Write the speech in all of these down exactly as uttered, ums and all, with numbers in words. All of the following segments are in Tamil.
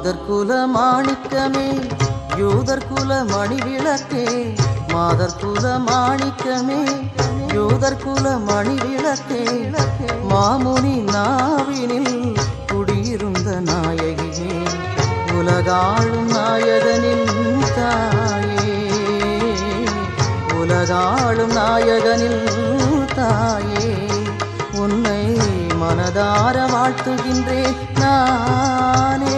மாதர்குல மாணிக்கமே யூதர்குல மணிவிளக்கே மாதர்குல மாணிக்கமே யூதர்குல மணிவிளக்கே மாமுனி நாவினில் குடியிருந்த நாயகியே உலகாளும் நாயகனின் தாயே உலகாளும் நாயகனில் தாயே உன்னை மனதார வாழ்த்துகின்றேன் நானே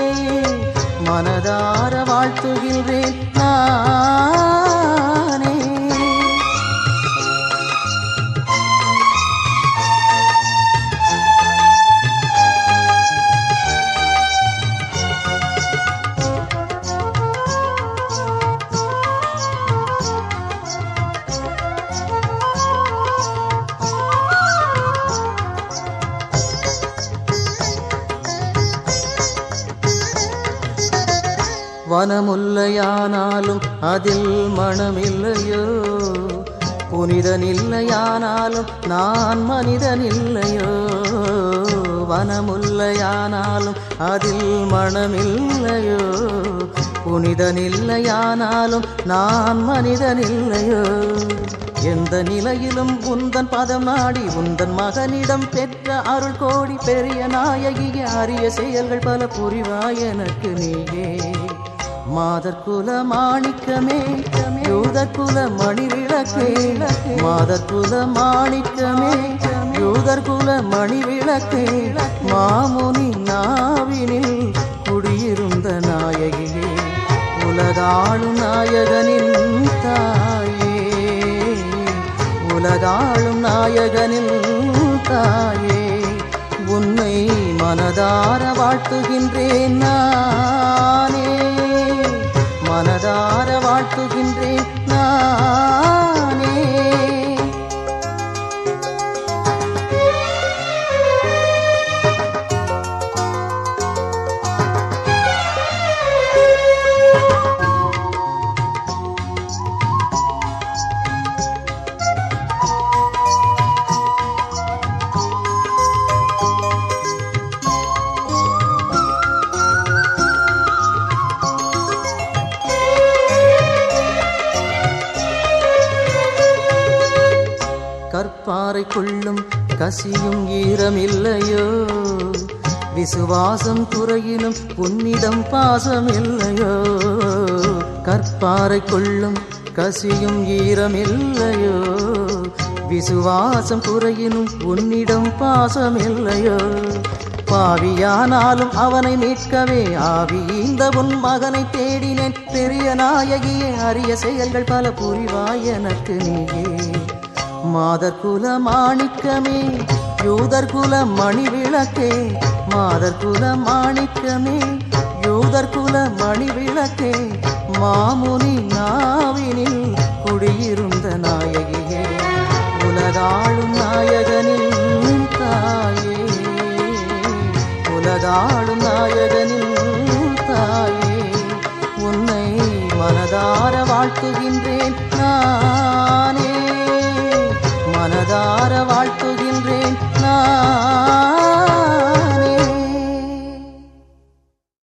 மனதார வாழ்த்துகின்றேன் நானே. வனமுல்லையானாலும் அதில் மனமில்லையோ புனிதனில்லையானாலும் நான் மனிதனில்லையோ வனமுல்லையானாலும் அதில் மனமில்லையோ புனிதனில்லையானாலும் நான் மனிதனில்லையோ எந்த நிலையிலும் உந்தன் பதம் நாடி உந்தன் மகனிடம் பெற்ற அருள் கோடி பெரிய நாயகிய அரிய செயல்கள் பல புரிவாய் எனக்கு நீயே மாதர்குல மாணிக்கமே யூதர்குல மணிவிளக்கே மாதர்குல மாணிக்கமே யூதர்குல மணிவிளக்கே மாமுனி நாவினில் குடியிருந்த நாயகியே உலகாளும் நாயகனின் தாயே உலகாளும் நாயகனின் தாயே உன்னை மனதார வாழ்த்துகின்றேன் நானே மனதார வாழ்த்துகின்றேன் நானே. கற்பாறை கொள்ளும் கசியும் ஈரமில்லையோ விசுவாசம் குறையினும் உன்னிடம் பாசமில்லையோ கற்பாறை கொள்ளும் கசியும் ஈரமில்லையோ விசுவாசம் குறையினும் உன்னிடம் பாசமில்லையோ பாவியானாலும் அவனை மீட்கவே ஆவி இந்த உன் மகனை தேடினேன் பெரிய நாயகியே அரிய செயல்கள் பல புரிவாய் எனக்கு நீயே மாதர்குல மாணிக்கமே யூதர்குல மணிவிளக்கே மாதர்குல மாணிக்கமே யூதர்குல மணிவிளக்கே மாமுனி நாவினில் குடியிருந்த நாயகியே உலகாளும் நாயகனின் தாயே உலகாளும் நாயகனின் தாயே உன்னை மனதார வாழ்த்துகின்றேன் நான்